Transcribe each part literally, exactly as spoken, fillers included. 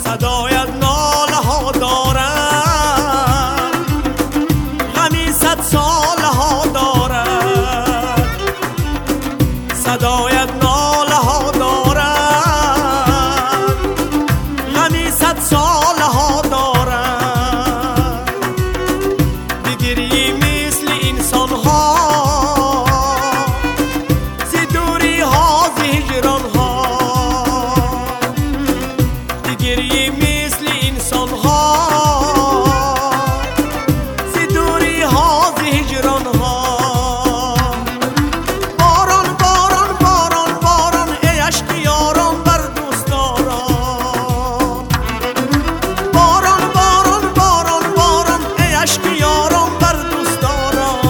صدایت ناله ها دارد، غمی صد ساله ها دارد. صدایت ناله ها دارد، غمی صد ساله ها دارد. بگیری مثل انسان ها، زی دوری ها زی هجران ها. بگیری مثل انسان ها، زی دوری ها زی هجران ها. باران باران باران باران ای عشق یاران بر دوستداران. باران باران باران باران ای عشق یاران بر دوستداران.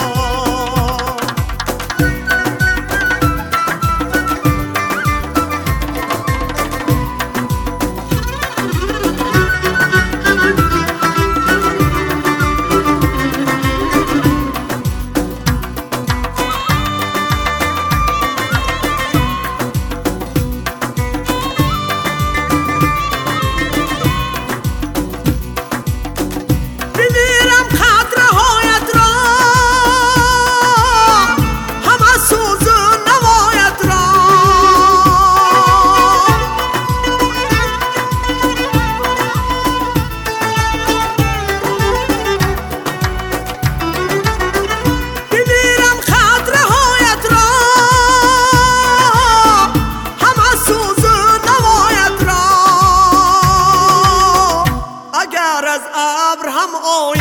بمیرم خاطرهایت را، همه سوز و نوایت را. بمیرم خاطرهایت را، همه سوز و نوایت را. اگر از ابر هم آید